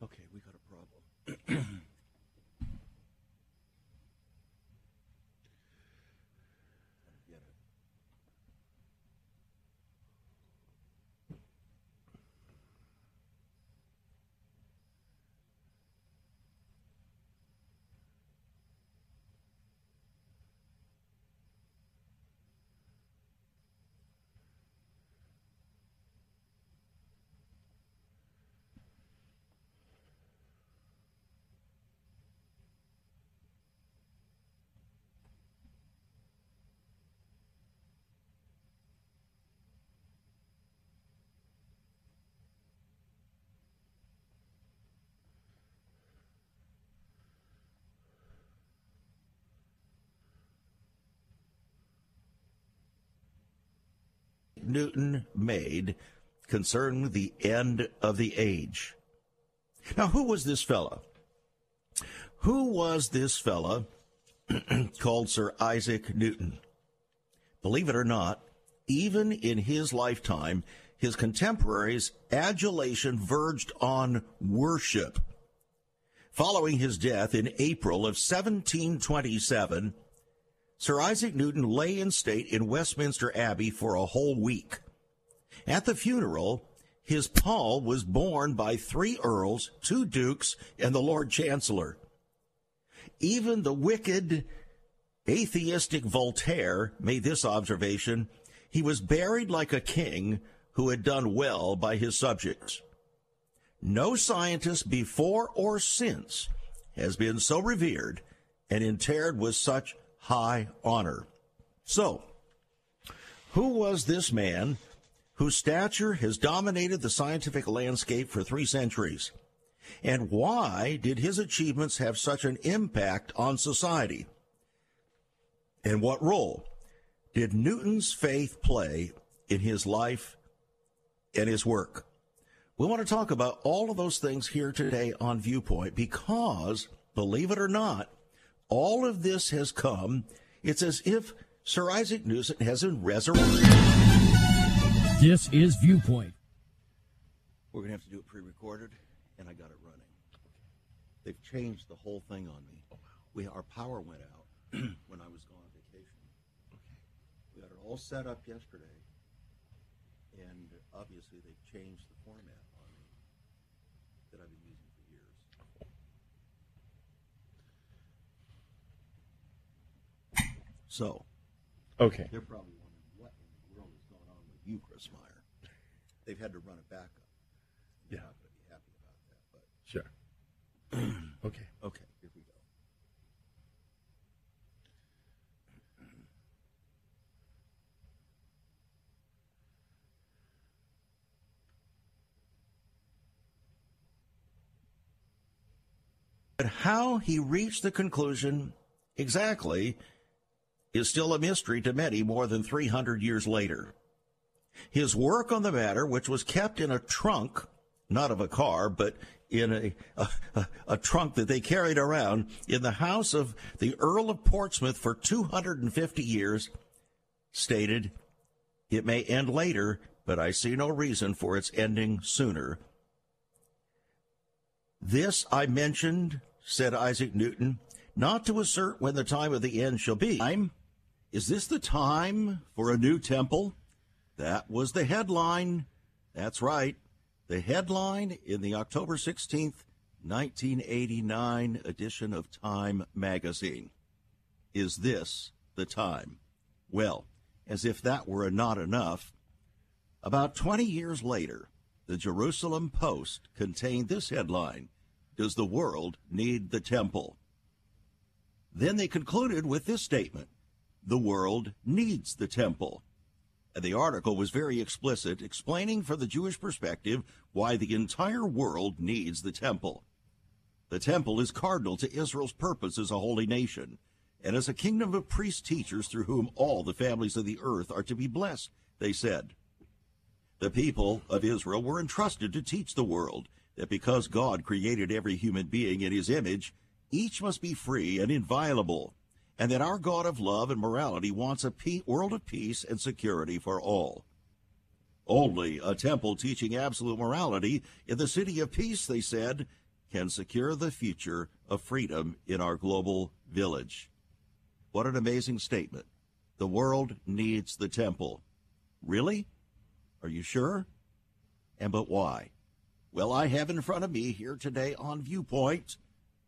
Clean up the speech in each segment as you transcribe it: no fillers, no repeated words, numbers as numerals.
Okay, we got a problem. Newton made concerning the end of the age. Now, who was this fella? Who was this fella called Sir Isaac Newton? Believe it or not, even in his lifetime, his contemporaries' adulation verged on worship. Following his death in April of 1727, Sir Isaac Newton lay in state in Westminster Abbey for a whole week. At the funeral, his pall was borne by 3 earls, 2 dukes, and the Lord Chancellor. Even the wicked, atheistic Voltaire made this observation: he was buried like a king who had done well by his subjects. No scientist before or since has been so revered and interred with such high honor. So, who was this man whose stature has dominated the scientific landscape for 3 centuries? And why did his achievements have such an impact on society? And what role did Newton's faith play in his life and his work? We want to talk about all of those things here today on Viewpoint because, believe it or not, all of this has come. It's as if Sir Isaac Newton has been resurrected. This is Viewpoint. We're going to have to do it pre-recorded, and I got it running. They've changed the whole thing on me. Our power went out when I was gone on vacation. We got it all set up yesterday, and obviously they've changed the format on me that I've been using for years. So, okay, they're probably wondering what in the world is going on with you, Chris Meyer. They've had to run it back up. You're not going to be happy about that, but sure. Okay, here we go. But how he reached the conclusion exactly is still a mystery to many more than 300 years later. His work on the matter, which was kept in a trunk, not of a car, but in a trunk that they carried around in the house of the Earl of Portsmouth for 250 years, stated, "It may end later, but I see no reason for its ending sooner." This I mentioned, said Isaac Newton, not to assert when the time of the end shall be. Is this the time for a new temple? That was the headline. That's right. The headline in the October 16th, 1989 edition of Time magazine. Is this the time? Well, as if that were not enough, about 20 years later, the Jerusalem Post contained this headline: Does the world need the temple? Then they concluded with this statement: the world needs the temple. And the article was very explicit, explaining from the Jewish perspective why the entire world needs the temple. The temple is cardinal to Israel's purpose as a holy nation, and as a kingdom of priest-teachers through whom all the families of the earth are to be blessed, they said. The people of Israel were entrusted to teach the world that because God created every human being in his image, each must be free and inviolable, and that our God of love and morality wants a world of peace and security for all. Only a temple teaching absolute morality in the city of peace, they said, can secure the future of freedom in our global village. What an amazing statement. The world needs the temple. Really? Are you sure? And but why? Well, I have in front of me here today on Viewpoint,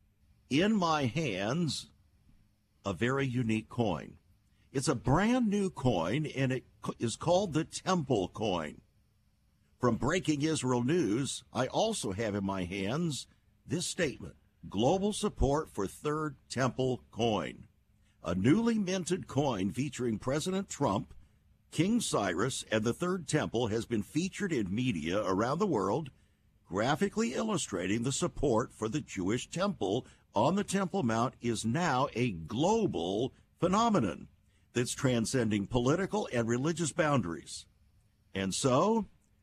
in my hands, a very unique coin. It's a brand new coin, and it is called the Temple Coin. From Breaking Israel News, I also have in my hands this statement: global support for Third Temple Coin. A newly minted coin featuring President Trump, King Cyrus, and the Third Temple has been featured in media around the world, graphically illustrating the support for the Jewish temple on the Temple Mount is now a global phenomenon that's transcending political and religious boundaries. And so,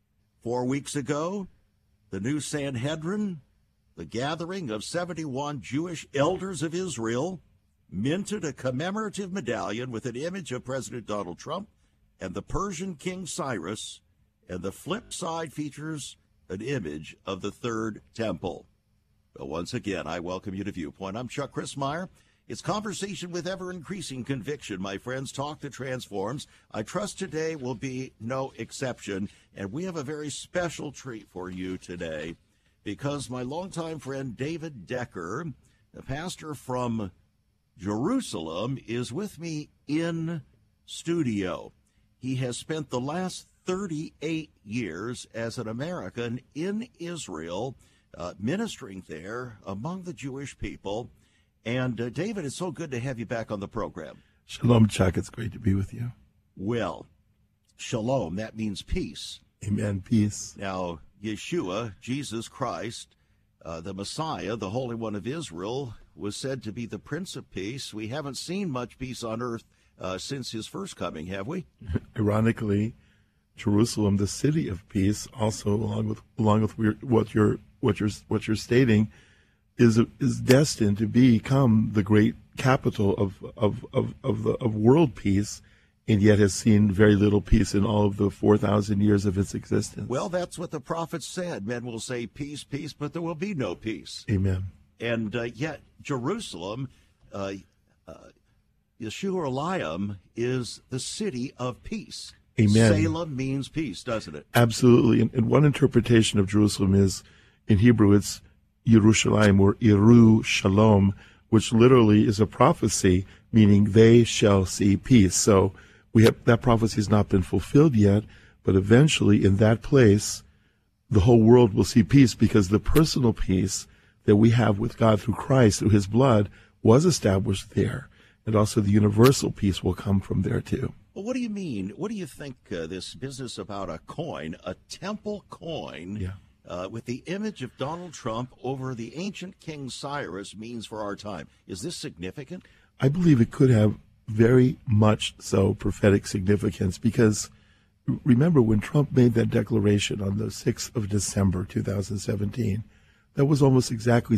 4 weeks ago, the new Sanhedrin, the gathering of 71 Jewish elders of Israel, minted a commemorative medallion with an image of President Donald Trump and the Persian King Cyrus, and the flip side features an image of the Third Temple. But once again, I welcome you to Viewpoint. I'm Chuck Crismier. It's conversation with ever-increasing conviction, my friends. Talk that transforms. I trust today will be no exception, and we have a very special treat for you today because my longtime friend David Decker, the pastor from Jerusalem, is with me in studio. He has spent the last 38 years as an American in Israel, ministering there among the Jewish people. And David, it's so good to have you back on the program. Shalom, Chuck. It's great to be with you. Well, shalom, that means peace. Amen. Peace. Now, Yeshua, Jesus Christ, the Messiah, the Holy One of Israel, was said to be the Prince of Peace. We haven't seen much peace on earth since his first coming, have we? Ironically, Jerusalem, the city of peace, also along with what you're stating, is destined to become the great capital of world peace, and yet has seen very little peace in all of the 4,000 years of its existence. Well, that's what the prophets said. Men will say peace, peace, but there will be no peace. Amen. And yet Jerusalem, Yeshua Elohim, is the city of peace. Amen. Salem means peace, doesn't it? Absolutely. And one interpretation of Jerusalem is, in Hebrew, it's Yerushalayim, or Yeru Shalom, which literally is a prophecy, meaning they shall see peace. So that prophecy has not been fulfilled yet, but eventually in that place, the whole world will see peace, because the personal peace that we have with God through Christ, through his blood, was established there. And also the universal peace will come from there too. Well, what do you mean? What do you think this business about a coin, a temple coin, with the image of Donald Trump over the ancient King Cyrus means for our time? Is this significant? I believe it could have very much so prophetic significance, because remember when Trump made that declaration on the 6th of December, 2017, that was almost exactly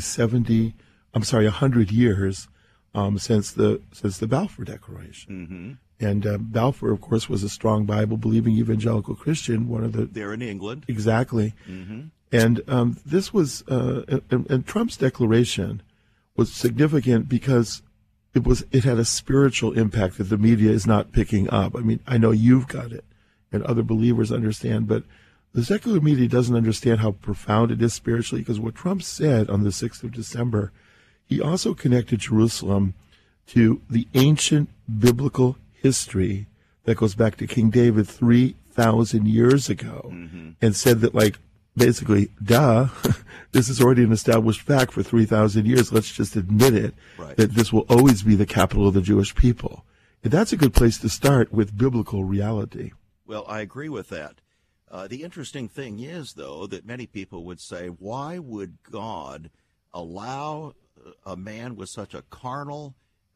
100 years since the Balfour Declaration. Mm-hmm. And Balfour, of course, was a strong Bible-believing evangelical Christian. There in England. Exactly. Mm-hmm. And this was, and Trump's declaration was significant because it had a spiritual impact that the media is not picking up. I mean, I know you've got it, and other believers understand, but the secular media doesn't understand how profound it is spiritually, because what Trump said on the 6th of December, he also connected Jerusalem to the ancient biblical history that goes back to King David 3,000 years ago, and said that, like, basically, this is already an established fact for 3,000 years. Let's just admit it, that this will always be the capital of the Jewish people. And that's a good place to start with biblical reality. Well, I agree with that. The interesting thing is, though, that many people would say, why would God allow a man with such a carnal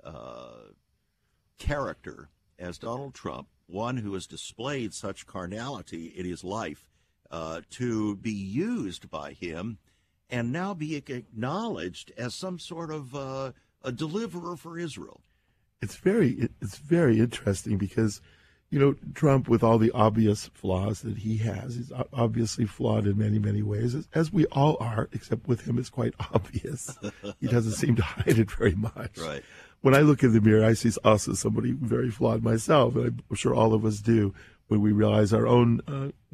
character as Donald Trump, one who has displayed such carnality in his life, to be used by him and now be acknowledged as some sort of a deliverer for Israel? It's very interesting, because You know, Trump, with all the obvious flaws that he has, he's obviously flawed in many, many ways, as we all are, except with him it's quite obvious. He doesn't seem to hide it very much. Right. When I look in the mirror, I see also somebody very flawed myself, and I'm sure all of us do when we realize our own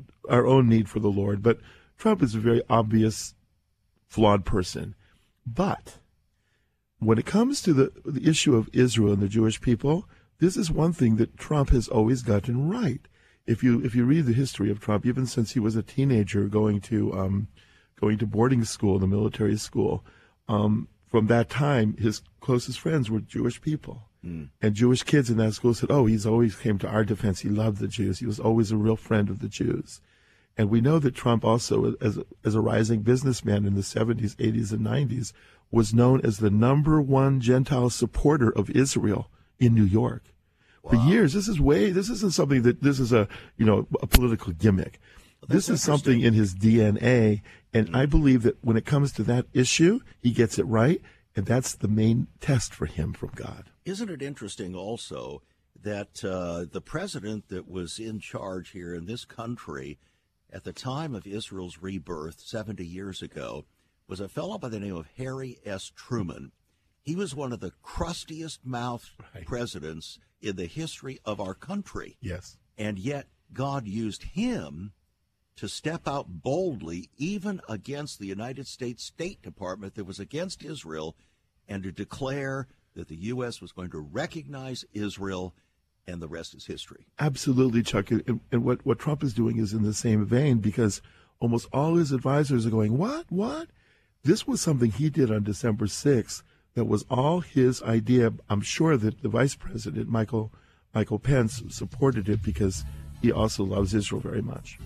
need for the Lord. But Trump is a very obvious, flawed person. But when it comes to the issue of Israel and the Jewish people, this is one thing that Trump has always gotten right. If you read the history of Trump, even since he was a teenager going to boarding school, the military school, from that time, his closest friends were Jewish people. And Jewish kids in that school said, oh, he's always came to our defense. He loved the Jews. He was always a real friend of the Jews. And we know that Trump also, as a rising businessman in the 70s, 80s, and 90s, was known as the #1 Gentile supporter of Israel in New York. Wow. For years. This isn't something this is a political gimmick. Well, this is something in his DNA. And I believe that when it comes to that issue, he gets it right. And that's the main test for him from God. Isn't it interesting also that the president that was in charge here in this country at the time of Israel's rebirth 70 years ago was a fellow by the name of Harry S. Truman. He was one of the crustiest mouthed presidents in the history of our country. Yes. And yet God used him to step out boldly, even against the United States State Department that was against Israel, and to declare that the U.S. was going to recognize Israel, and the rest is history. Absolutely, Chuck. And what Trump is doing is in the same vein, because almost all his advisors are going, what? This was something he did on December 6th that was all his idea. I'm sure that the vice president, Michael Pence, supported it because he also loves Israel very much.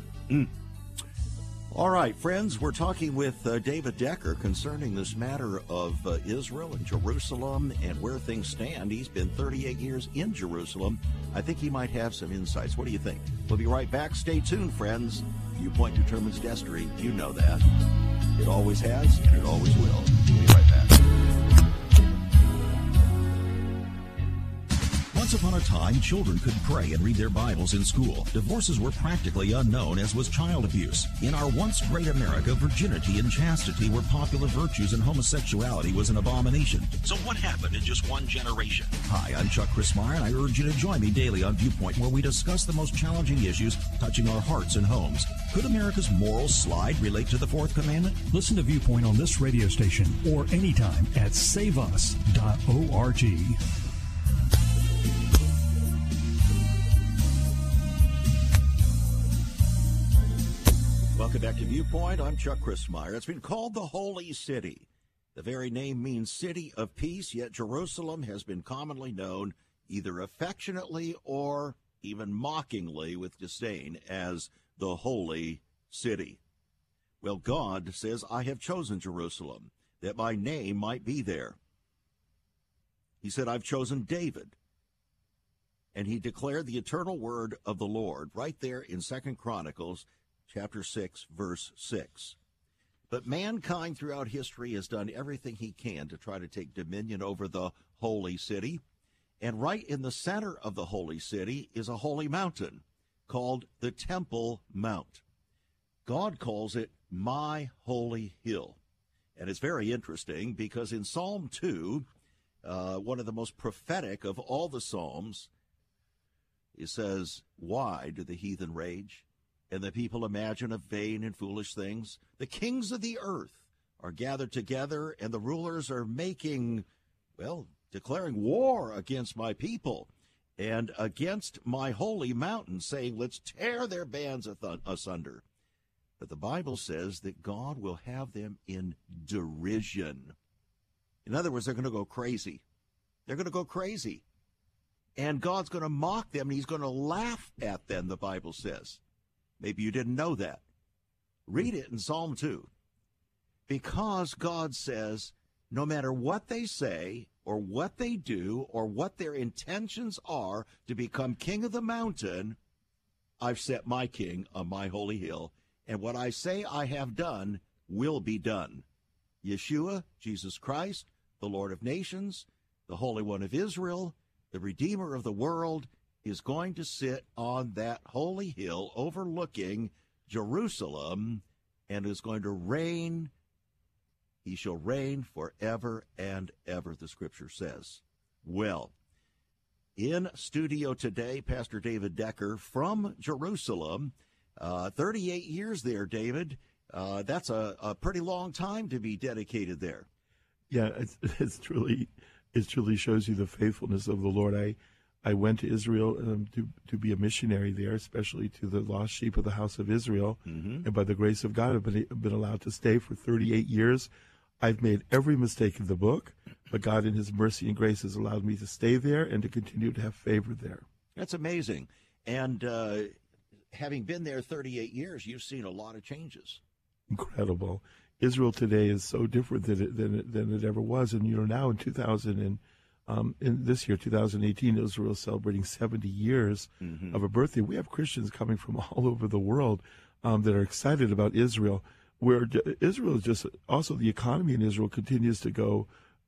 All right, friends, we're talking with David Decker concerning this matter of Israel and Jerusalem and where things stand. He's been 38 years in Jerusalem. I think he might have some insights. What do you think? We'll be right back. Stay tuned, friends. Viewpoint determines destiny. You know that. It always has, and it always will. We'll be right back. Once upon a time, children could pray and read their Bibles in school. Divorces were practically unknown, as was child abuse. In our once great America, virginity and chastity were popular virtues, and homosexuality was an abomination. So what happened in just one generation? Hi, I'm Chuck Christmeyer, and I urge you to join me daily on Viewpoint, where we discuss the most challenging issues touching our hearts and homes. Could America's moral slide relate to the fourth commandment? Listen to Viewpoint on this radio station or anytime at saveus.org. Welcome back to Viewpoint. I'm Chuck Christmeyer. It's been called the Holy City. The very name means city of peace, yet Jerusalem has been commonly known, either affectionately or even mockingly with disdain, as the Holy City. Well, God says, I have chosen Jerusalem, that my name might be there. He said, I've chosen David. And he declared the eternal word of the Lord right there in 2 Chronicles chapter 6, verse 6. But mankind throughout history has done everything he can to try to take dominion over the holy city. And right in the center of the holy city is a holy mountain called the Temple Mount. God calls it my holy hill. And it's very interesting because in Psalm 2, one of the most prophetic of all the Psalms, it says, why do the heathen rage? And the people imagine of vain and foolish things. The kings of the earth are gathered together, and the rulers are declaring war against my people and against my holy mountain, saying, let's tear their bands asunder. But the Bible says that God will have them in derision. In other words, they're going to go crazy. They're going to go crazy. And God's going to mock them, and he's going to laugh at them, the Bible says. Maybe you didn't know that. Read it in Psalm 2. Because God says, no matter what they say or what they do or what their intentions are to become king of the mountain, I've set my king on my holy hill, and what I say I have done will be done. Yeshua, Jesus Christ, the Lord of nations, the Holy One of Israel, the Redeemer of the world, is going to sit on that holy hill overlooking Jerusalem and is going to reign. He shall reign forever and ever, the scripture says. Well, in studio today, Pastor David Decker from Jerusalem. 38 years there, David. That's a pretty long time to be dedicated there. Yeah, it truly shows you the faithfulness of the Lord. I went to Israel to be a missionary there, especially to the lost sheep of the house of Israel. Mm-hmm. And by the grace of God, I've been allowed to stay for 38 years. I've made every mistake in the book, but God in his mercy and grace has allowed me to stay there and to continue to have favor there. That's amazing. And having been there 38 years, you've seen a lot of changes. Incredible. Israel today is so different than it ever was. And, now in in this year, 2018, Israel is celebrating 70 years of a birthday. We have Christians coming from all over the world that are excited about Israel, where Israel is just also the economy in Israel continues to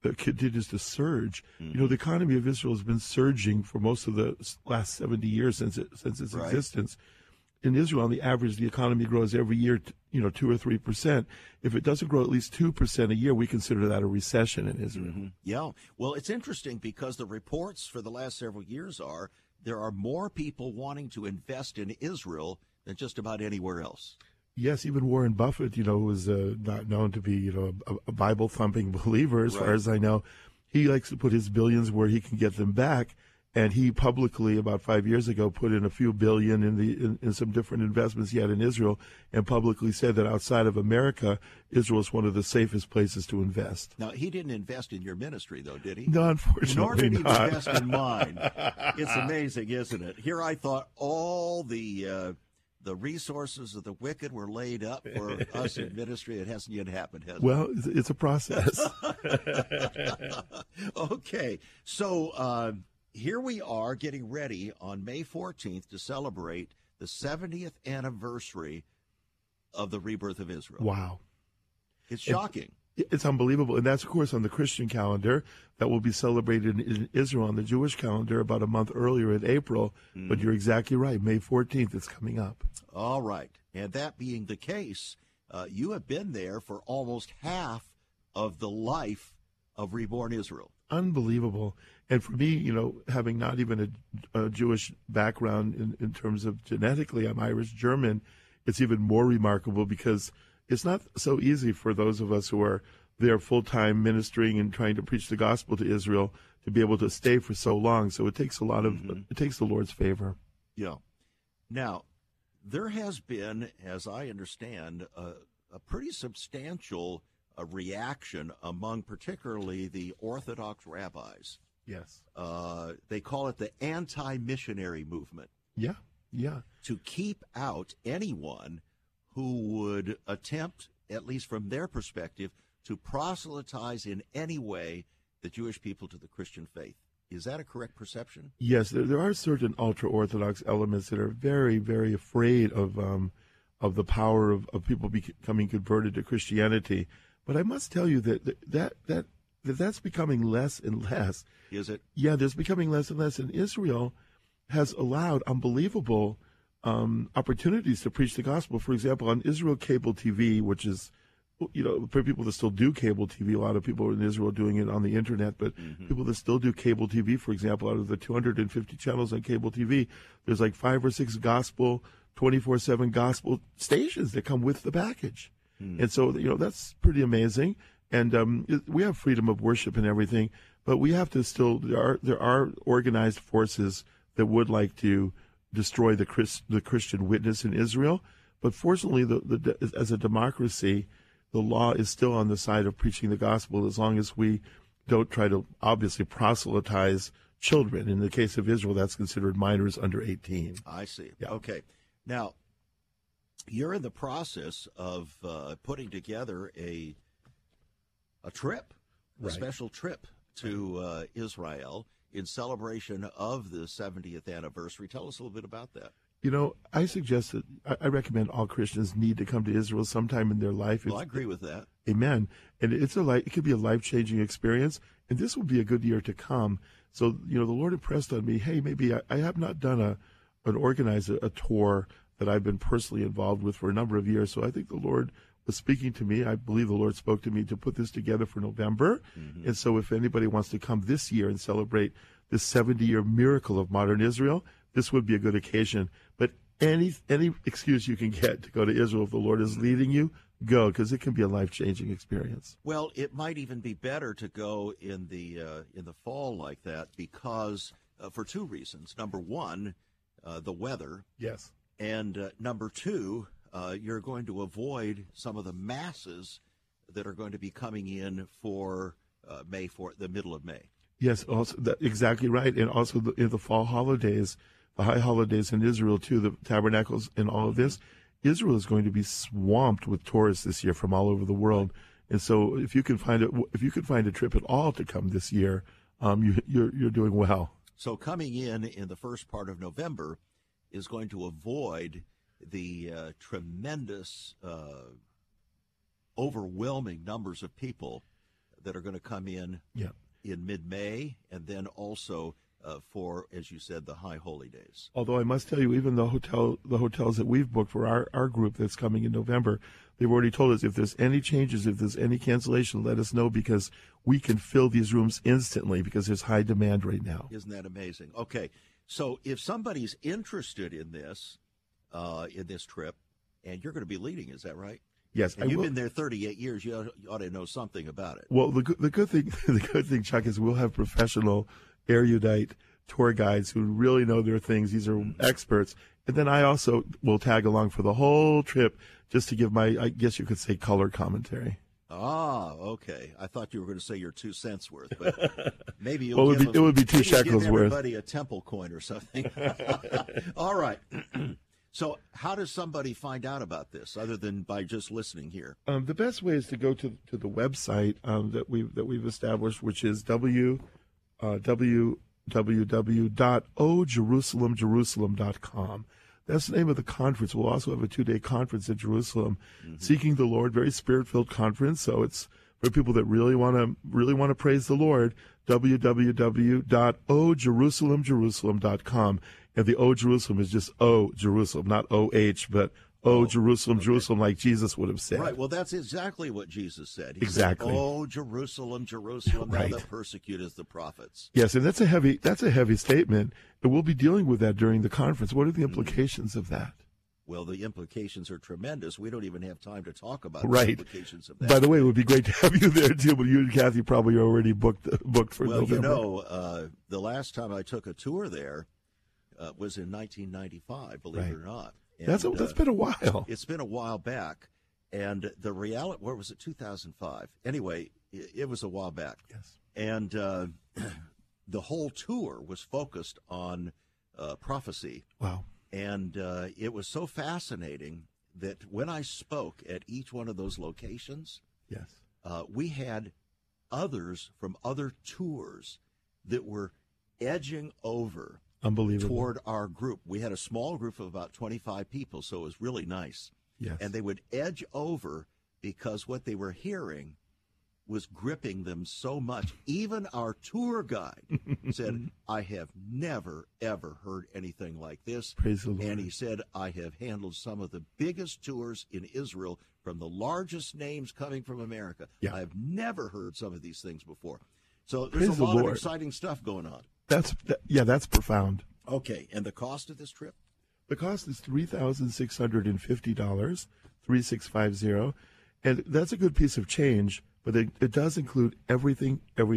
surge. Mm-hmm. The economy of Israel has been surging for most of the last 70 years since its existence. In Israel, on the average, the economy grows every year, 2 or 3%. If it doesn't grow at least 2% a year, we consider that a recession in Israel. Mm-hmm. Yeah. Well, it's interesting because the reports for the last several years are there are more people wanting to invest in Israel than just about anywhere else. Yes, even Warren Buffett, was not known to be, a Bible-thumping believer, as far as I know. He likes to put his billions where he can get them back. And he publicly, about 5 years ago, put in a few billion in some different investments he had in Israel, and publicly said that outside of America, Israel is one of the safest places to invest. Now, he didn't invest in your ministry, though, did he? No, unfortunately Nor did he not. invest in mine. It's amazing, isn't it? Here I thought all the resources of the wicked were laid up for us in ministry. It hasn't yet happened, has it? Well, it's a process. Okay, so here we are getting ready on May 14th to celebrate the 70th anniversary of the rebirth of Israel. Wow. It's shocking. It's unbelievable. And that's, of course, on the Christian calendar. That will be celebrated in Israel on the Jewish calendar about a month earlier in April. Mm. But you're exactly right. May 14th is coming up. All right. And that being the case, you have been there for almost half of the life of reborn Israel. Unbelievable. And for me, having not even a Jewish background in terms of genetically, I'm Irish-German, it's even more remarkable because it's not so easy for those of us who are there full-time ministering and trying to preach the gospel to Israel to be able to stay for so long. So it takes a lot of, it takes the Lord's favor. Yeah. Now, there has been, as I understand, a pretty substantial reaction among particularly the Orthodox rabbis. Yes. They call it the anti-missionary movement. Yeah, yeah. To keep out anyone who would attempt, at least from their perspective, to proselytize in any way the Jewish people to the Christian faith. Is that a correct perception? Yes, there are certain ultra-Orthodox elements that are very, very afraid of the power of people becoming converted to Christianity. But I must tell you that's becoming less and less. Is it? Yeah, there's becoming less and less. And Israel has allowed unbelievable opportunities to preach the gospel. For example, on Israel Cable TV, which is, for people that still do cable TV, a lot of people in Israel are doing it on the internet, but people that still do cable TV, for example, out of the 250 channels on cable TV, there's like 5 or 6 gospel, 24/7 gospel stations that come with the package. And so, that's pretty amazing. And we have freedom of worship and everything, but we have to still, there are organized forces that would like to destroy the Christian witness in Israel. But fortunately, as a democracy, the law is still on the side of preaching the gospel as long as we don't try to obviously proselytize children. In the case of Israel, that's considered minors under 18. I see. Yeah. Okay. Now, you're in the process of putting together a trip, a special trip to Israel in celebration of the 70th anniversary. Tell us a little bit about that. You know, I suggest that I recommend all Christians need to come to Israel sometime in their life. Well, I agree with that. Amen. And it could be a life-changing experience, and this will be a good year to come. So, you know, the Lord impressed on me, hey, maybe I have not done organized a tour that I've been personally involved with for a number of years. So I think the Lord was speaking to me. I believe the Lord spoke to me to put this together for November. Mm-hmm. And so if anybody wants to come this year and celebrate this 70-year miracle of modern Israel, this would be a good occasion. But any excuse you can get to go to Israel if the Lord is leading you, go, because it can be a life-changing experience. Well, it might even be better to go in the fall like that because for two reasons. Number one, the weather. Yes. And number two, you're going to avoid some of the masses that are going to be coming in for May, for the middle of May. Yes, also exactly right. And also in the fall holidays, the high holidays in Israel too, the tabernacles and all of this, Israel is going to be swamped with tourists this year from all over the world. And so if you can find a trip at all to come this year, you're doing well. So coming in the first part of November is going to avoid the tremendous, overwhelming numbers of people that are going to come in mid-May, and then also for, as you said, the high holy days. Although I must tell you, even the hotels that we've booked for our group that's coming in November, they've already told us if there's any changes, if there's any cancellation, let us know because we can fill these rooms instantly because there's high demand right now. Isn't that amazing? Okay, so if somebody's interested in this trip, and you're going to be leading, is that right? Yes, and you've been there 38 years. You ought to know something about it. Well, the good thing, Chuck, is we'll have professional, erudite tour guides who really know their things. These are experts. And then I also will tag along for the whole trip just to give my, I guess you could say, color commentary. Ah, okay. I thought you were going to say your 2 cents worth, but maybe it would be 2 shekels worth. Everybody a temple coin or something. All right. So how does somebody find out about this other than by just listening here? The best way is to go to the website that we've established, which is www.ojerusalemjerusalem.com. That's the name of the conference. We'll also have a 2-day conference in Jerusalem, Seeking the Lord, very spirit-filled conference. So it's for people that really want to praise the Lord. www.ojerusalemjerusalem.com. And the O Jerusalem is just O Jerusalem, not O-H, but O Jerusalem, okay. Jerusalem, like Jesus would have said. Right. Well, that's exactly what Jesus said. He exactly. said, "Oh, Jerusalem, Jerusalem, right. thou that persecutest the prophets." Yes, and that's a heavy statement, and we'll be dealing with that during the conference. What are the implications of that? Well, the implications are tremendous. We don't even have time to talk about the implications of that. By the way, it would be great to have you there too, but you and Kathy probably already booked for November. Well, you know, the last time I took a tour there was in 1995, believe it or not. And, that's been a while. It's been a while back. And the reality, where was it, 2005? Anyway, it was a while back. Yes. And the whole tour was focused on prophecy. Wow. And it was so fascinating that when I spoke at each one of those locations, yes, we had others from other tours that were edging over toward our group. We had a small group of about 25 people, so it was really nice. Yes. And they would edge over because what they were hearing was gripping them so much. Even our tour guide said, "I have never, ever heard anything like this." Praise the Lord. And he said, "I have handled some of the biggest tours in Israel from the largest names coming from America. Yeah. I've never heard some of these things before." So Praise there's a lot the of Lord. exciting stuff going on. That's profound. Okay, and the cost of this trip? The cost is $3,650, 3650, and that's a good piece of change. But it does include everything.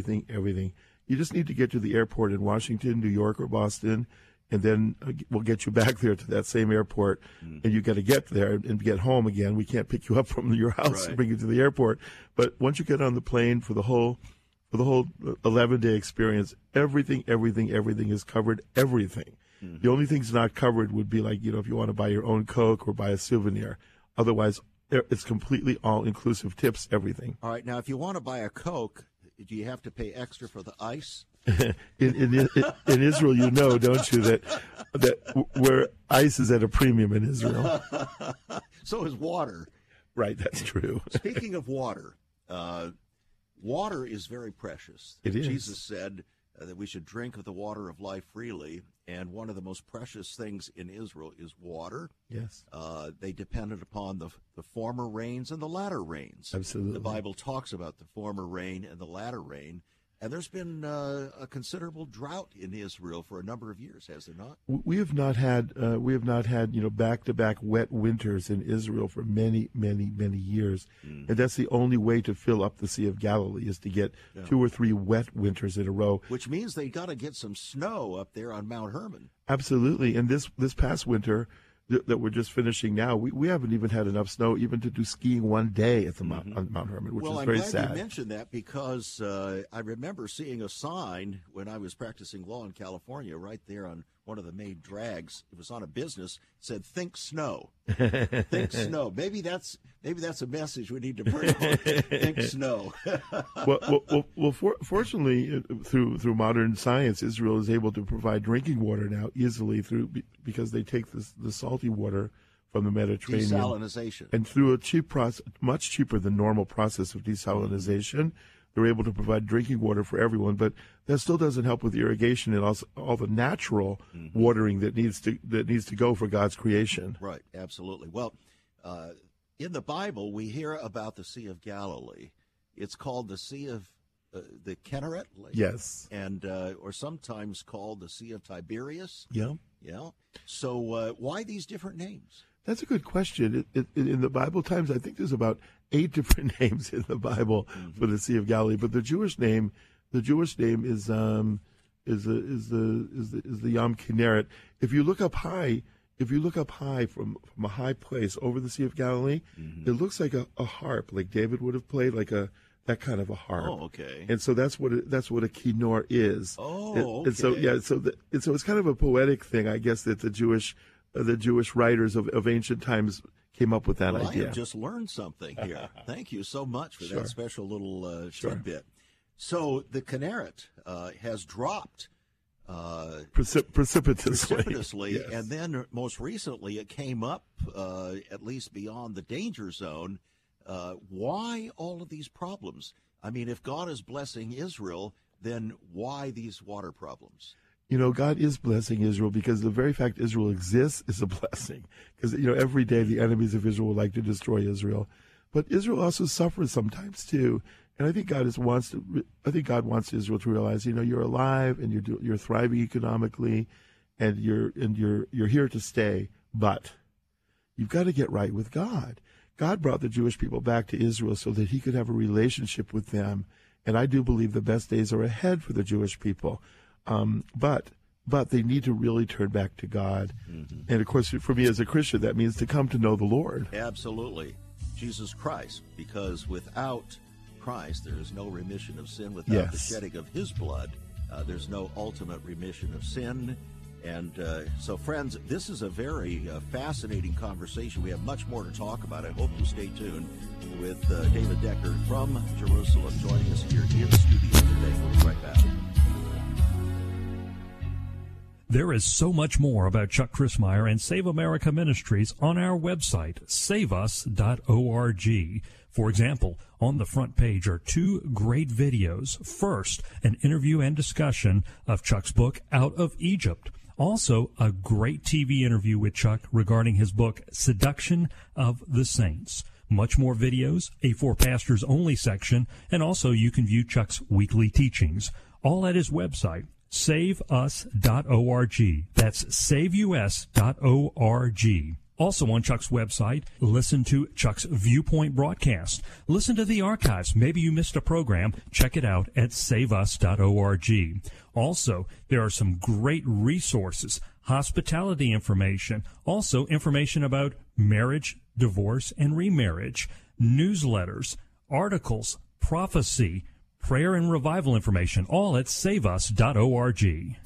You just need to get to the airport in Washington, New York, or Boston, and then we'll get you back there to that same airport. And you got to get there and get home again. We can't pick you up from your house and bring you to the airport. But once you get on the plane for the whole 11-day experience, everything is covered. Everything. The only things not covered would be like, if you want to buy your own Coke or buy a souvenir. Otherwise, it's completely all-inclusive, tips, everything. All right. Now, if you want to buy a Coke, do you have to pay extra for the ice? In Israel, don't you, that Ice is at a premium in Israel. So is water. Right, that's true. Speaking of water, water is very precious. It is. Jesus said that we should drink of the water of life freely, and one of the most precious things in Israel is water. Yes. They depended upon the former rains and the latter rains. Absolutely. The Bible talks about the former rain and the latter rain, and there's been a considerable drought in Israel for a number of years, has there not? We have not had back-to-back wet winters in Israel for many, many, many years, and that's the only way to fill up the Sea of Galilee is to get 2 or 3 wet winters in a row. Which means they got to get some snow up there on Mount Hermon. Absolutely, and this past winter that we're just finishing now, we haven't even had enough snow even to do skiing one day at the on Mount Hermon, which is very sad. Well, I'm glad you mentioned that because I remember seeing a sign when I was practicing law in California right there on one of the main drags. It was on a business, said, "Think snow." Think snow. Maybe that's a message we need to bring on. Think snow. Fortunately, through modern science, Israel is able to provide drinking water now easily because they take the salty water from the Mediterranean. Desalinization. And through a cheap process, much cheaper than normal process of desalinization, they're able to provide drinking water for everyone. But that still doesn't help with irrigation and also all the natural watering that needs to go for God's creation. Right, absolutely. Well, in the Bible, we hear about the Sea of Galilee. It's called the Sea of the Kinneret Lake. Yes. And or sometimes called the Sea of Tiberias. Yeah. Yeah. So why these different names? That's a good question. In the Bible times, I think there's about 8 different names in the Bible for the Sea of Galilee. But the Jewish name is the Yam Kinneret. If you look up high from a high place over the Sea of Galilee, it looks like a harp, like David would have played, that kind of a harp. Oh, okay. And so that's what a kinnor is. Oh, okay. And so it's kind of a poetic thing, I guess, that the Jewish writers of ancient times came up with that idea. I have just learned something here. Thank you so much for that special little tidbit. So the Kinneret has dropped precipitously. Yes. And then most recently it came up at least beyond the danger zone. Why all of these problems? I mean, if God is blessing Israel, then why these water problems? God is blessing Israel because the very fact Israel exists is a blessing. Because, every day the enemies of Israel would like to destroy Israel. But Israel also suffers sometimes, too. And I think God wants Israel to realize, you're alive and you're thriving economically and you're here to stay. But you've got to get right with God. God brought the Jewish people back to Israel so that he could have a relationship with them. And I do believe the best days are ahead for the Jewish people. But they need to really turn back to God. And, of course, for me as a Christian, that means to come to know the Lord. Absolutely. Jesus Christ, because without Christ, there is no remission of sin. Without the shedding of his blood, there's no ultimate remission of sin. And so, friends, this is a very fascinating conversation. We have much more to talk about. I hope you stay tuned with David Decker from Jerusalem joining us here in the studio today. We'll be right back. There is so much more about Chuck Crismier and Save America Ministries on our website, saveus.org. For example, on the front page are 2 great videos. First, an interview and discussion of Chuck's book, Out of Egypt. Also, a great TV interview with Chuck regarding his book, Seduction of the Saints. Much more videos, a For Pastors Only section, and also you can view Chuck's weekly teachings, all at his website, saveus.org. That's saveus.org. Also on Chuck's website, listen to Chuck's Viewpoint broadcast. Listen to the archives. Maybe you missed a program. Check it out at saveus.org. Also, there are some great resources, hospitality information, also information about marriage, divorce, and remarriage, newsletters, articles, prophecy, prayer and revival information, all at saveus.org.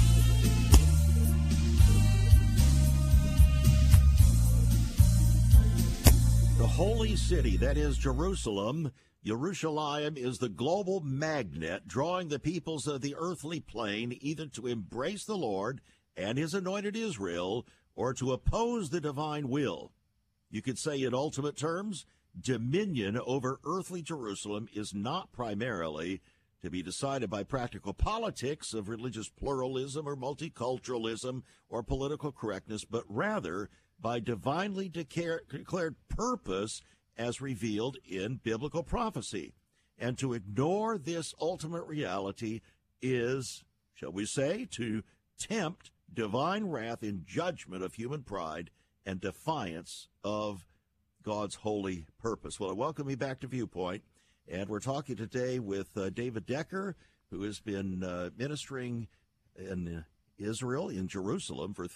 The holy city, that is Jerusalem. Yerushalayim is the global magnet drawing the peoples of the earthly plane either to embrace the Lord and his anointed Israel, or to oppose the divine will. You could say in ultimate terms, dominion over earthly Jerusalem is not primarily to be decided by practical politics of religious pluralism or multiculturalism or political correctness, but rather by divinely declared purpose as revealed in biblical prophecy. And to ignore this ultimate reality is, shall we say, to tempt divine wrath in judgment of human pride and defiance of God's holy purpose. Well, I welcome you back to Viewpoint, and we're talking today with David Decker, who has been ministering in Israel, in Jerusalem, for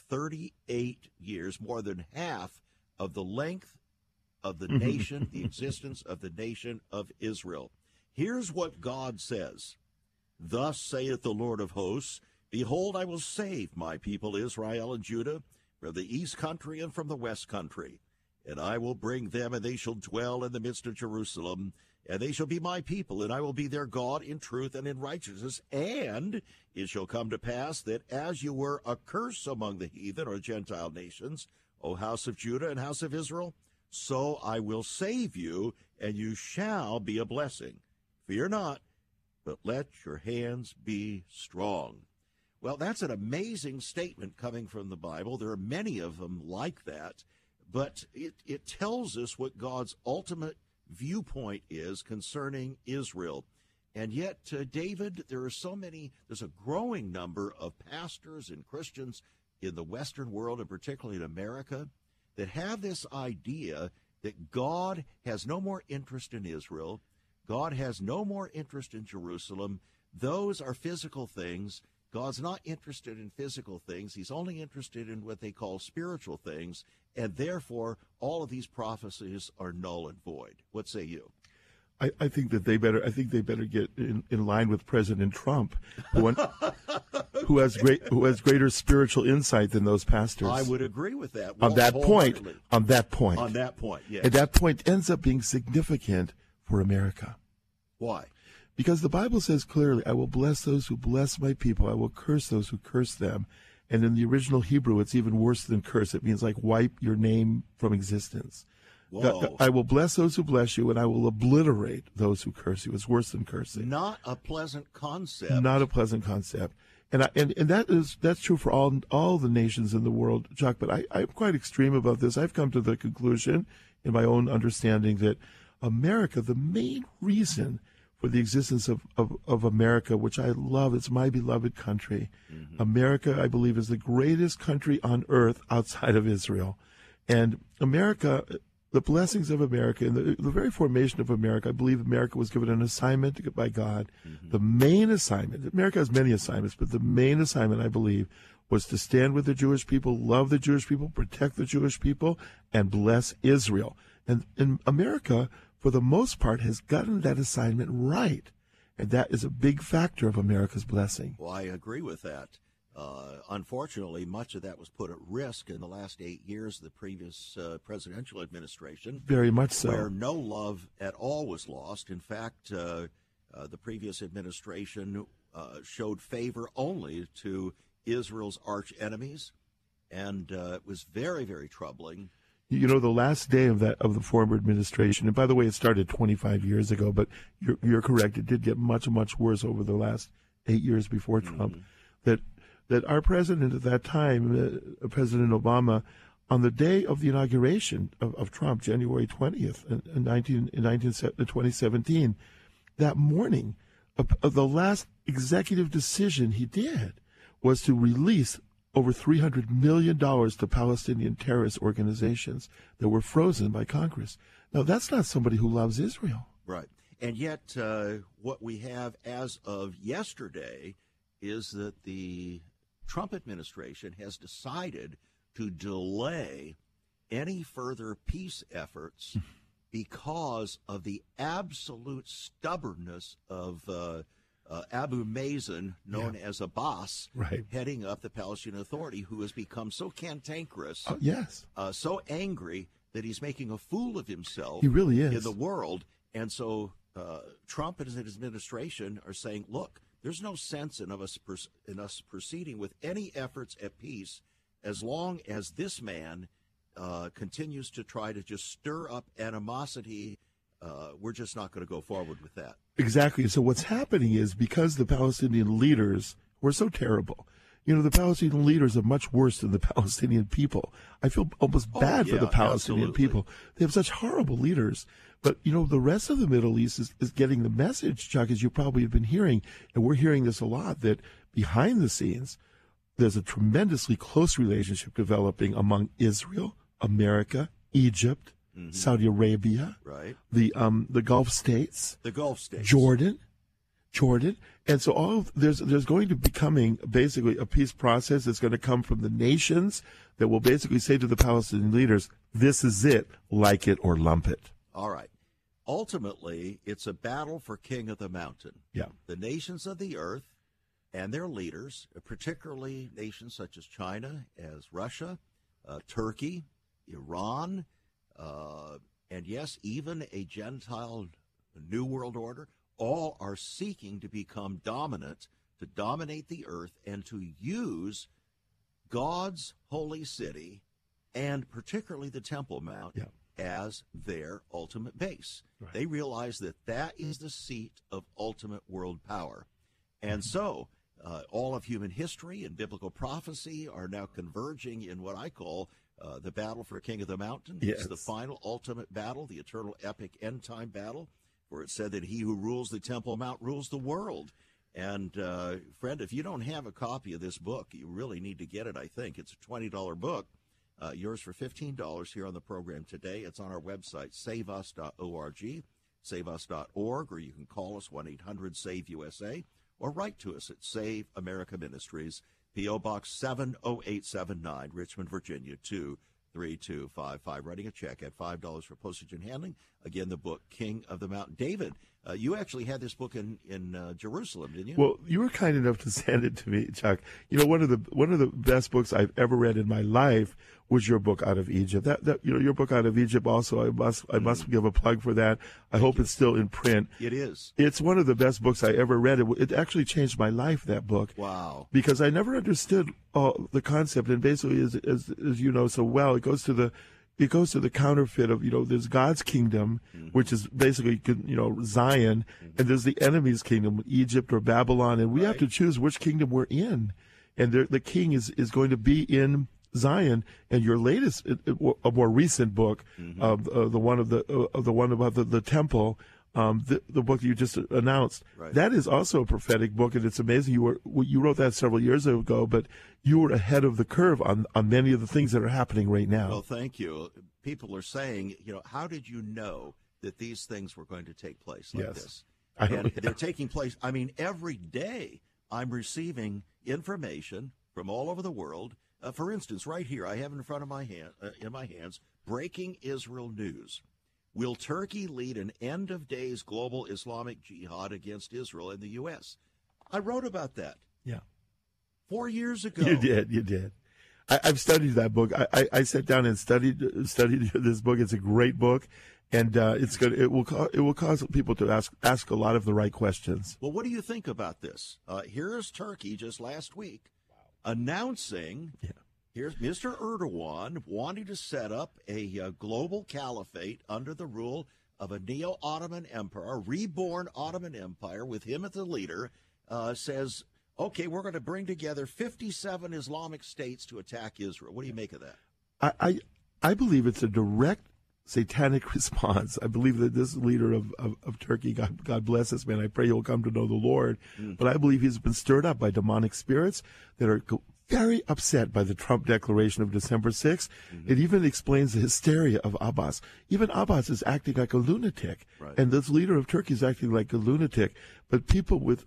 38 years, more than half of the length of the nation, the existence of the nation of Israel. Here's what God says. Thus saith the Lord of hosts, behold, I will save my people Israel and Judah from the east country and from the west country. And I will bring them, and they shall dwell in the midst of Jerusalem, and they shall be my people, and I will be their God in truth and in righteousness. And it shall come to pass that as you were a curse among the heathen or Gentile nations, O house of Judah and house of Israel, so I will save you, and you shall be a blessing. Fear not, but let your hands be strong. Well, that's an amazing statement coming from the Bible. There are many of them like that. But it tells us what God's ultimate viewpoint is concerning Israel. And yet, David, there's a growing number of pastors and Christians in the Western world, and particularly in America, that have this idea that God has no more interest in Israel. God has no more interest in Jerusalem. Those are physical things. God's not interested in physical things. He's only interested in what they call spiritual things, and therefore all of these prophecies are null and void. What say you? I think they better get in line with President Trump, who has greater spiritual insight than those pastors. I would agree with that. On that point, yes. And that point ends up being significant for America. Why? Because the Bible says clearly, I will bless those who bless my people. I will curse those who curse them. And in the original Hebrew, it's even worse than curse. It means like wipe your name from existence. Whoa. I will bless those who bless you, and I will obliterate those who curse you. It's worse than cursing. Not a pleasant concept. Not a pleasant concept. And that's true for all the nations in the world, Chuck. But I'm quite extreme about this. I've come to the conclusion, in my own understanding, that America, the main reason for the existence of America, which I love, it's my beloved country. Mm-hmm. America, I believe, is the greatest country on earth outside of Israel. And America, the blessings of America, and the very formation of America, I believe America was given an assignment by God. Mm-hmm. The main assignment, America has many assignments, but the main assignment, I believe, was to stand with the Jewish people, love the Jewish people, protect the Jewish people, and bless Israel. And in America, for the most part, has gotten that assignment right. And that is a big factor of America's blessing. Well, I agree with that. Unfortunately, much of that was put at risk in the last 8 years of the previous presidential administration. Very much so. Where no love at all was lost. In fact, the previous administration showed favor only to Israel's arch enemies. And it was very, very troubling. You know, the last day of the former administration, and by the way, it started 25 years ago, but you're correct. It did get much, much worse over the last 8 years before Trump. That our president at that time, President Obama, on the day of the inauguration of Trump, January 20th, in 2017, that morning, the last executive decision he did was to release over $300 million to Palestinian terrorist organizations that were frozen by Congress. Now, that's not somebody who loves Israel. Right. And yet, what we have as of yesterday is that the Trump administration has decided to delay any further peace efforts because of the absolute stubbornness of Abu Mazen, known as Abbas, right, heading up the Palestinian Authority, who has become so cantankerous, so angry that he's making a fool of himself. He really is. In the world. And so Trump and his administration are saying, look, there's no sense in us proceeding with any efforts at peace as long as this man continues to try to just stir up animosity. We're just not going to go forward with that. Exactly. So what's happening is because the Palestinian leaders were so terrible, the Palestinian leaders are much worse than the Palestinian people. I feel almost bad for the Palestinian people. They have such horrible leaders. But, the rest of the Middle East is getting the message, Chuck, as you probably have been hearing, and we're hearing this a lot, that behind the scenes, there's a tremendously close relationship developing among Israel, America, Egypt, Saudi Arabia, right? The Gulf states, Jordan, and so there's going to be coming basically a peace process that's going to come from the nations that will basically say to the Palestinian leaders, "This is it, like it or lump it." All right. Ultimately, it's a battle for king of the mountain. Yeah, the nations of the earth and their leaders, particularly nations such as China, as Russia, Turkey, Iran. And yes, even a Gentile New World Order, all are seeking to become dominant, to dominate the earth, and to use God's holy city, and particularly the Temple Mount, as their ultimate base. Right. They realize that that is the seat of ultimate world power. And so all of human history and biblical prophecy are now converging in what I call the battle for King of the Mountain. Yes. It's the final ultimate battle, the eternal epic end time battle, where it said that he who rules the Temple Mount rules the world. And friend, if you don't have a copy of this book, you really need to get it. I think it's a $20 book. Yours for $15 here on the program today. It's on our website, saveus.org, saveus.org, or you can call us 1-800-SAVE-USA, or write to us at Save America Ministries, P.O. Box 70879, Richmond, Virginia, 23255. Writing a check at $5 for postage and handling. Again, the book, King of the Mountain. David, you actually had this book in Jerusalem, didn't you? Well, you were kind enough to send it to me, Chuck. One of the best books I've ever read in my life was your book Out of Egypt. Your book Out of Egypt also, I must give a plug for that. I hope it's still in print. It is. It's one of the best books I ever read. It actually changed my life, that book. Wow. Because I never understood the concept, and basically, as you know so well, it goes to the counterfeit of, there's God's kingdom, which is basically, Zion, and there's the enemy's kingdom, Egypt or Babylon, and we have to choose which kingdom we're in. And the king is going to be in Zion. And your latest, a more recent book, the one about the temple, the book that you just announced, that is also a prophetic book, and it's amazing. You wrote that several years ago, but you were ahead of the curve on many of the things that are happening right now. Well, thank you. People are saying, how did you know that these things were going to take place like this? And they're taking place. I mean, every day I'm receiving information from all over the world. For instance, right here, I have in front of my hands, breaking Israel news. Will Turkey lead an end-of-days global Islamic jihad against Israel in the U.S.? I wrote about that. Yeah. 4 years ago. You did. I've studied that book. I sat down and studied this book. It's a great book, and it will cause people to ask a lot of the right questions. Well, what do you think about this? Here is Turkey just last week announcing. Yeah. Here's Mr. Erdogan wanting to set up a global caliphate under the rule of a neo-Ottoman empire, a reborn Ottoman empire with him as the leader, says, okay, we're going to bring together 57 Islamic states to attack Israel. What do you make of that? I believe it's a direct satanic response. I believe that this leader of Turkey, God bless this man, I pray he'll come to know the Lord, but I believe he's been stirred up by demonic spirits that are very upset by the Trump declaration of December 6th. It even explains the hysteria of Abbas. Even Abbas is acting like a lunatic, and this leader of Turkey is acting like a lunatic. But people with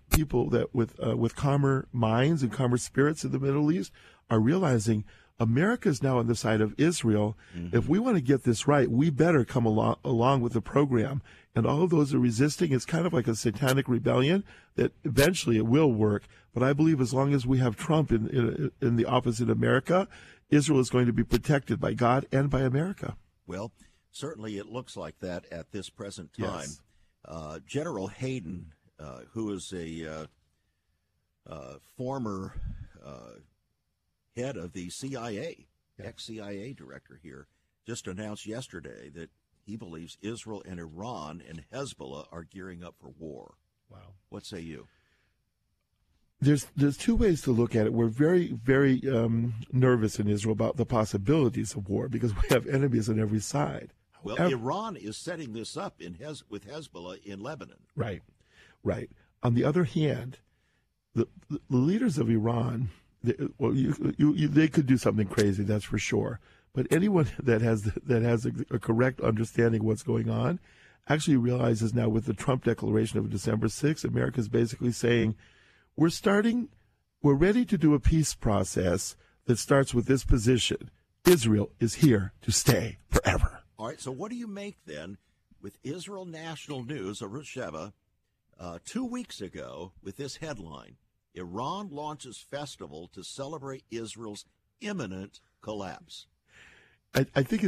calmer minds and calmer spirits in the Middle East are realizing America is now on the side of Israel. If we want to get this right, we better come along with the program. And all of those are resisting. It's kind of like a satanic rebellion that eventually it will work. But I believe as long as we have Trump in the office in America, Israel is going to be protected by God and by America. Well, certainly it looks like that at this present time. Yes. General Hayden, who is former head of the CIA, ex-CIA director here, just announced yesterday that he believes Israel and Iran and Hezbollah are gearing up for war. Wow. What say you? There's two ways to look at it. We're very, very nervous in Israel about the possibilities of war because we have enemies on every side. Well, However, Iran is setting this up with Hezbollah in Lebanon. Right. On the other hand, the leaders of Iran, they could do something crazy, that's for sure. But anyone that has a correct understanding of what's going on actually realizes now with the Trump declaration of December 6th, America is basically saying, we're ready to do a peace process that starts with this position. Israel is here to stay forever. All right, so what do you make then with Israel National News, Arutz Sheva, 2 weeks ago with this headline, Iran launches festival to celebrate Israel's imminent collapse? I think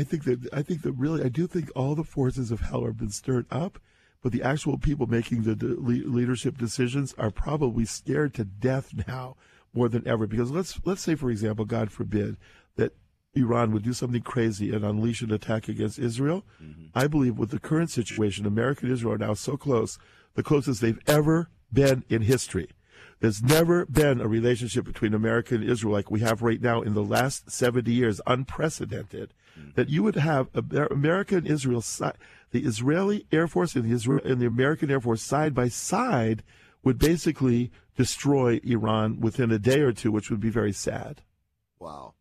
all the forces of hell have been stirred up, but the actual people making the leadership decisions are probably scared to death now more than ever. Because let's say, for example, God forbid, that Iran would do something crazy and unleash an attack against Israel. Mm-hmm. I believe with the current situation, America and Israel are now so close, the closest they've ever been in history. There's never been a relationship between America and Israel like we have right now in the last 70 years, unprecedented, that you would have America and Israel, the Israeli Air Force and the American Air Force side by side would basically destroy Iran within a day or two, which would be very sad. Wow.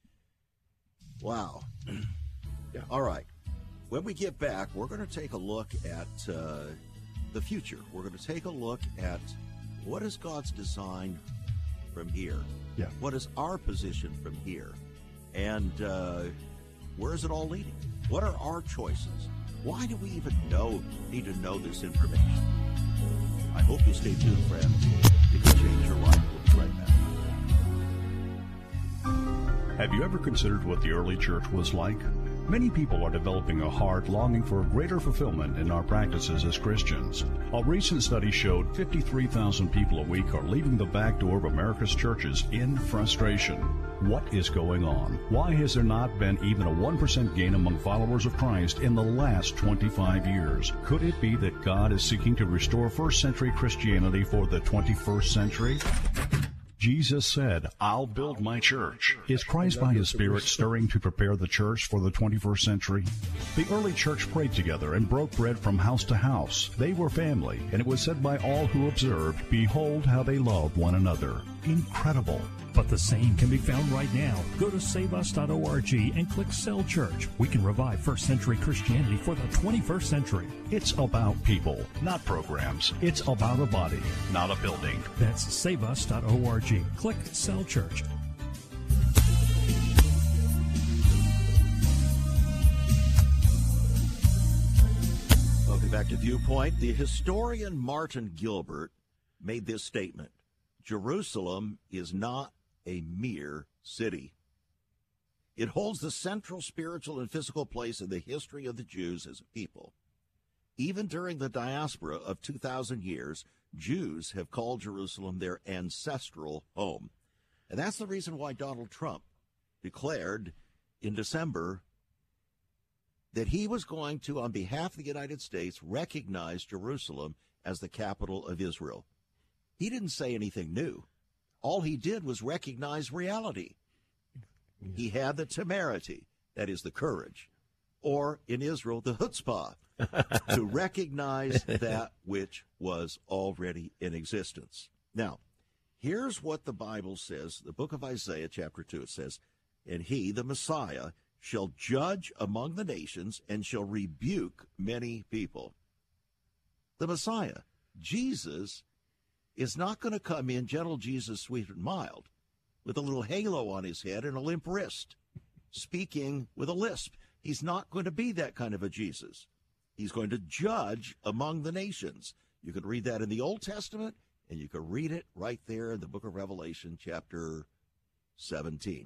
Yeah. All right. When we get back, we're going to take a look at the future. We're going to take a look at what is God's design from here? Yeah. What is our position from here? And where is it all leading? What are our choices? Why do we even need to know this information? I hope you'll stay tuned, friends. It can change your life. We'll be right back. Have you ever considered what the early church was like? Many people are developing a heart longing for greater fulfillment in our practices as Christians. A recent study showed 53,000 people a week are leaving the back door of America's churches in frustration. What is going on? Why has there not been even a 1% gain among followers of Christ in the last 25 years? Could it be that God is seeking to restore first-century Christianity for the 21st century? Jesus said, I'll build my church. Is Christ by His Spirit stirring to prepare the church for the 21st century? The early church prayed together and broke bread from house to house. They were family, and it was said by all who observed, behold how they love one another. Incredible. But the same can be found right now. Go to saveus.org and click Cell Church. We can revive first century Christianity for the 21st century. It's about people, not programs. It's about a body, not a building. That's saveus.org. Click Cell Church. Welcome back to Viewpoint. The historian Martin Gilbert made this statement. Jerusalem is not a mere city. It holds the central spiritual and physical place in the history of the Jews as a people. Even during the diaspora of 2,000 years, Jews have called Jerusalem their ancestral home. And that's the reason why Donald Trump declared in December that he was going to, on behalf of the United States, recognize Jerusalem as the capital of Israel. He didn't say anything new. All he did was recognize reality. He had the temerity, that is the courage, or in Israel, the chutzpah, to recognize that which was already in existence. Now, here's what the Bible says, the book of Isaiah, chapter 2, it says, and he, the Messiah, shall judge among the nations and shall rebuke many people. The Messiah, Jesus, is not going to come in gentle Jesus, sweet and mild, with a little halo on his head and a limp wrist, speaking with a lisp. He's not going to be that kind of a Jesus. He's going to judge among the nations. You can read that in the Old Testament, and you can read it right there in the book of Revelation, chapter 19.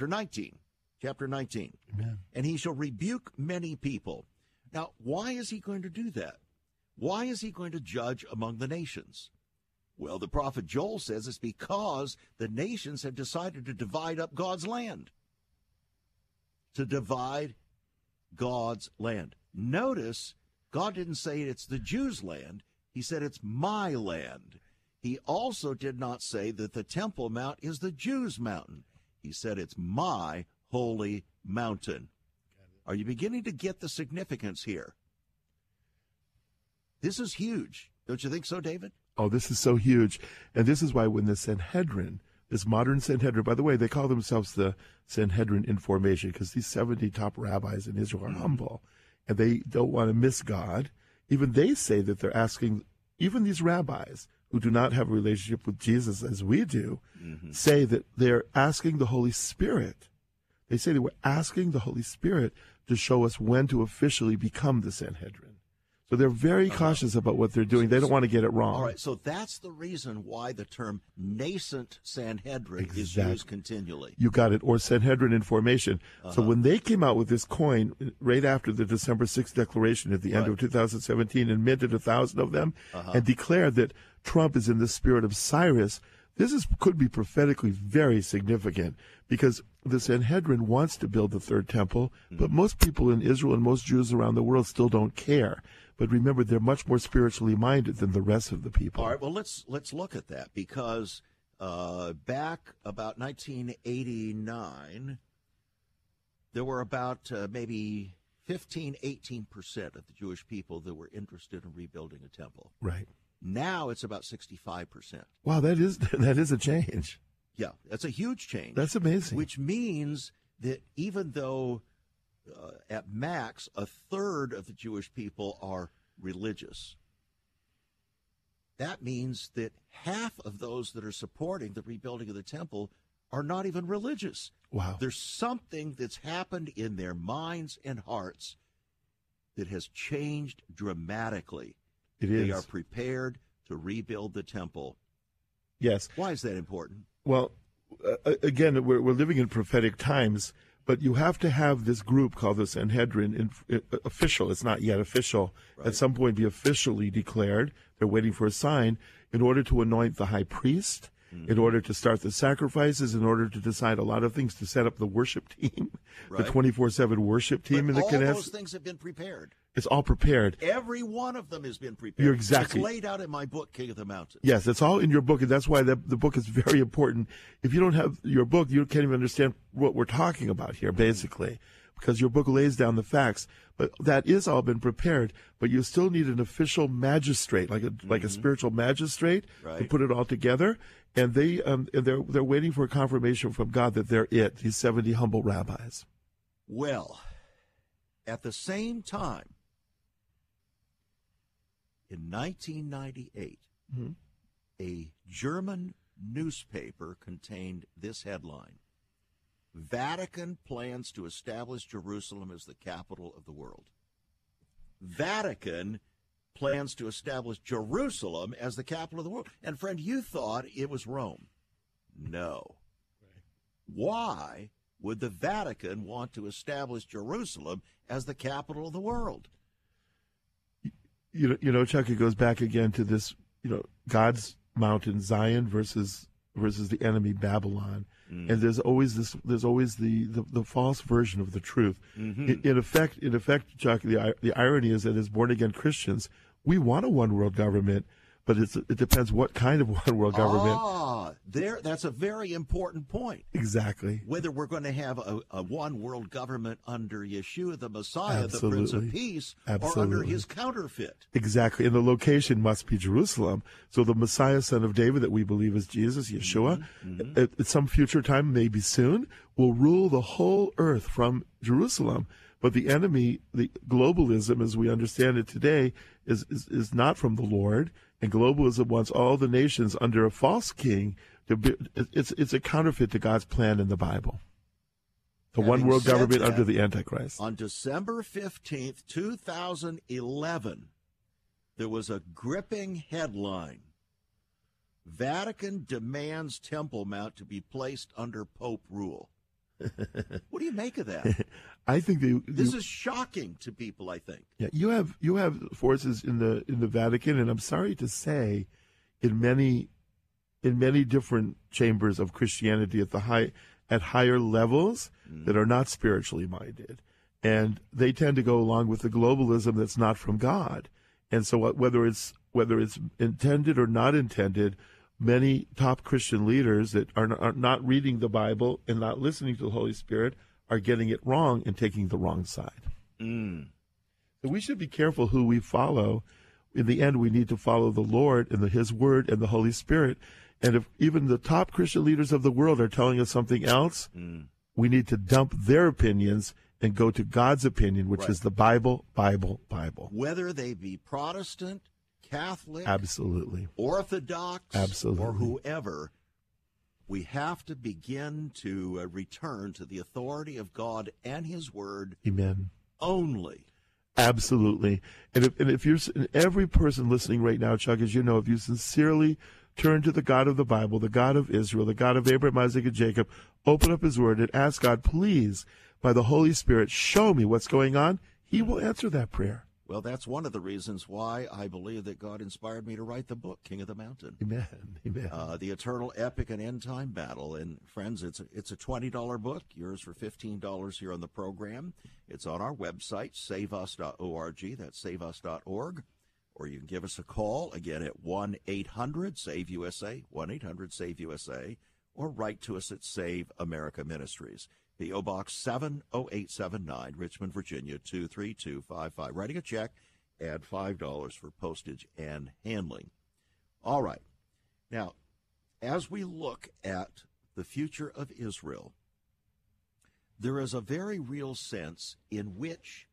Amen. And he shall rebuke many people. Now, why is he going to do that? Why is he going to judge among the nations? Well, the prophet Joel says it's because the nations have decided to divide up God's land. To divide God's land. Notice, God didn't say it's the Jews' land. He said it's my land. He also did not say that the Temple Mount is the Jews' mountain. He said it's my holy mountain. Are you beginning to get the significance here? This is huge. Don't you think so, David? Oh, this is so huge. And this is why when the Sanhedrin, this modern Sanhedrin, by the way, they call themselves the Sanhedrin in formation because these 70 top rabbis in Israel are humble and they don't want to miss God. Even they say that they're asking, even these rabbis who do not have a relationship with Jesus as we do, say that they're asking the Holy Spirit. They say they were asking the Holy Spirit to show us when to officially become the Sanhedrin. So they're very cautious about what they're doing. They don't want to get it wrong. All right, so that's the reason why the term nascent Sanhedrin is used continually. You got it, or Sanhedrin in formation. So when they came out with this coin right after the December 6th declaration at the end of 2017 and minted 1,000 of them and declared that Trump is in the spirit of Cyrus, could be prophetically very significant because the Sanhedrin wants to build the third temple, but most people in Israel and most Jews around the world still don't care. But remember, they're much more spiritually minded than the rest of the people. All right, well, let's look at that because back about 1989, there were about maybe 18% of the Jewish people that were interested in rebuilding a temple. Right. Now it's about 65%. Wow, that is a change. Yeah, that's a huge change. That's amazing. Which means that even though at max a third of the Jewish people are religious, that means that half of those that are supporting the rebuilding of the temple are not even religious. Wow. There's something that's happened in their minds and hearts that has changed dramatically. It is. They are prepared to rebuild the temple. Yes. Why is that important? Well, again, we're living in prophetic times, but you have to have this group called the Sanhedrin official. It's not yet official. Right. At some point be officially declared. They're waiting for a sign in order to anoint the high priest, in order to start the sacrifices, in order to decide a lot of things, to set up the worship team, the 24/7 worship team in the Knesset. All those things have been prepared. It's all prepared. Every one of them has been prepared. You're exactly. It's laid out in my book, King of the Mountain. Yes, it's all in your book, and that's why the book is very important. If you don't have your book, you can't even understand what we're talking about here, basically, because your book lays down the facts. But that is all been prepared, but you still need an official magistrate, like a spiritual magistrate, to put it all together. And they're waiting for a confirmation from God that they're it, these 70 humble rabbis. Well, at the same time, in 1998, a German newspaper contained this headline: Vatican plans to establish Jerusalem as the capital of the world. Vatican plans to establish Jerusalem as the capital of the world. And friend, you thought it was Rome. No. Why would the Vatican want to establish Jerusalem as the capital of the world? You know, Chuck, it goes back again to this, God's mountain, Zion versus the enemy, Babylon. And there's always the false version of the truth. In effect, Chuck, the irony is that as born again Christians, we want a one world government, but it depends what kind of one world government. That's a very important point. Exactly. Whether we're going to have a one world government under Yeshua the Messiah, Absolutely. the Prince of Peace, or under his counterfeit. Exactly. And the location must be Jerusalem. So the Messiah, son of David, that we believe is Jesus, Yeshua, at some future time, maybe soon, will rule the whole earth from Jerusalem. But the enemy, the globalism as we understand it today, is not from the Lord. And globalism wants all the nations under a false king. It's a counterfeit to God's plan in the Bible. The one world government under the Antichrist. On December 15th, 2011, there was a gripping headline: Vatican demands Temple Mount to be placed under Pope rule. What do you make of that? I think this is shocking to people. I think. Yeah, you have forces in the Vatican, and I'm sorry to say, in many different chambers of Christianity at higher levels that are not spiritually minded, and they tend to go along with the globalism that's not from God. And so whether it's intended or not intended, many top Christian leaders that are not reading the Bible and not listening to the Holy Spirit are getting it wrong and taking the wrong side. So we should be careful who we follow. In the end, we need to follow the Lord and His Word and the Holy Spirit. And if even the top Christian leaders of the world are telling us something else, we need to dump their opinions and go to God's opinion, which is the Bible, Bible, Bible. Whether they be Protestant, Catholic, absolutely, Orthodox, absolutely, or whoever, we have to begin to return to the authority of God and His Word. Amen. Only. Absolutely. And if you're, and every person listening right now, Chuck, as you know, if you sincerely turn to the God of the Bible, the God of Israel, the God of Abraham, Isaac, and Jacob, open up His Word and ask God, please, by the Holy Spirit, show me what's going on, He will answer that prayer. Well, that's one of the reasons why I believe that God inspired me to write the book, King of the Mountain. Amen. Amen. The Eternal Epic and End Time Battle. And friends, it's a $20 book, yours for $15 here on the program. It's on our website, saveus.org. That's saveus.org. Or you can give us a call, again, at 1-800-SAVE-USA, 1-800-SAVE-USA, or write to us at Save America Ministries. P.O. Box 70879, Richmond, Virginia, 23255. Writing a check, add $5 for postage and handling. All right. Now, as we look at the future of Israel, there is a very real sense in which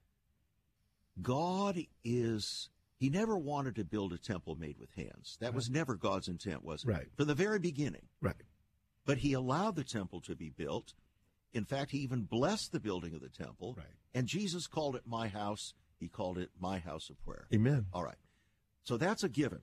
God is, He never wanted to build a temple made with hands. That was never God's intent, was it? Right. From the very beginning. Right. But He allowed the temple to be built. In fact, He even blessed the building of the temple. Right. And Jesus called it my house. He called it my house of prayer. Amen. All right. So that's a given.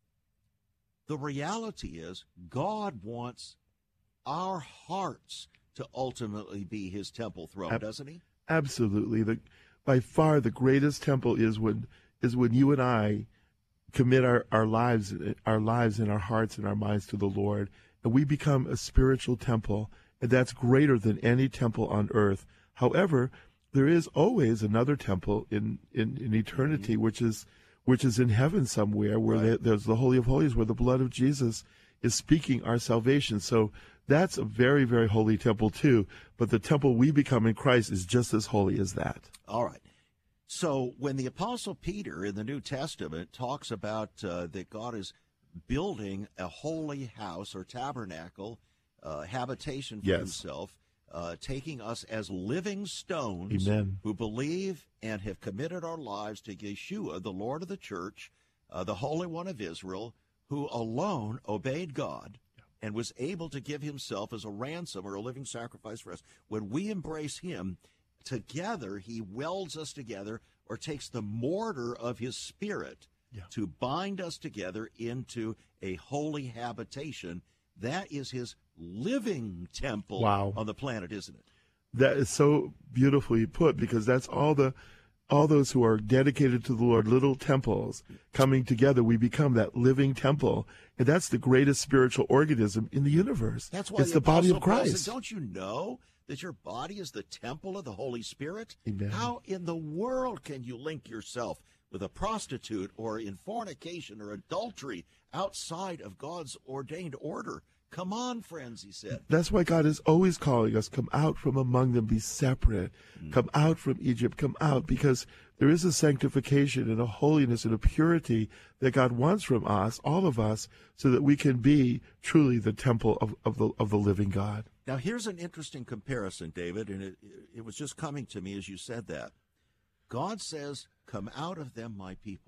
The reality is God wants our hearts to ultimately be His temple throne, doesn't He? Absolutely. By far the greatest temple is when you and I commit our lives and our hearts and our minds to the Lord, and we become a spiritual temple. And that's greater than any temple on earth. However, there is always another temple in eternity, which is in heaven somewhere, where there's the Holy of Holies, where the blood of Jesus is speaking our salvation. So that's a very, very holy temple too. But the temple we become in Christ is just as holy as that. All right. So when the Apostle Peter in the New Testament talks about that God is building a holy house or tabernacle, habitation for Himself, taking us as living stones, Amen, who believe and have committed our lives to Yeshua, the Lord of the church, the Holy One of Israel, who alone obeyed God and was able to give Himself as a ransom or a living sacrifice for us. When we embrace Him, together He welds us together, or takes the mortar of His Spirit to bind us together into a holy habitation. That is His living temple on the planet, isn't it? That is so beautifully put, because that's all those who are dedicated to the Lord, little temples coming together. We become that living temple, and that's the greatest spiritual organism in the universe. That's why it's the body of Christ. Paul said, don't you know that your body is the temple of the Holy Spirit? Amen. How in the world can you link yourself with a prostitute or in fornication or adultery outside of God's ordained order? Come on, friends, He said. That's why God is always calling us, come out from among them, be separate. Come out from Egypt, come out, because there is a sanctification and a holiness and a purity that God wants from us, all of us, so that we can be truly the temple of the living God. Now, here's an interesting comparison, David, and it was just coming to me as you said that. God says, come out of them, my people.